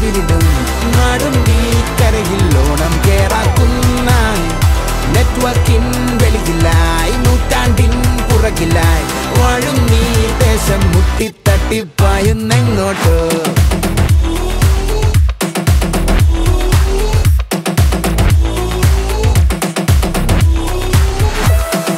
നേരിടും നാടും ഈ കരയിൽ ഓണം കേറാക്കുന്നായി നെറ്റ്വർക്കിൻ വെളിയിലായി നൂറ്റാണ്ടിൻ പുറകിലായി വാഴും നീ ദേശം മുട്ടിത്തട്ടിപ്പായുന്നെങ്ങോട്ടോ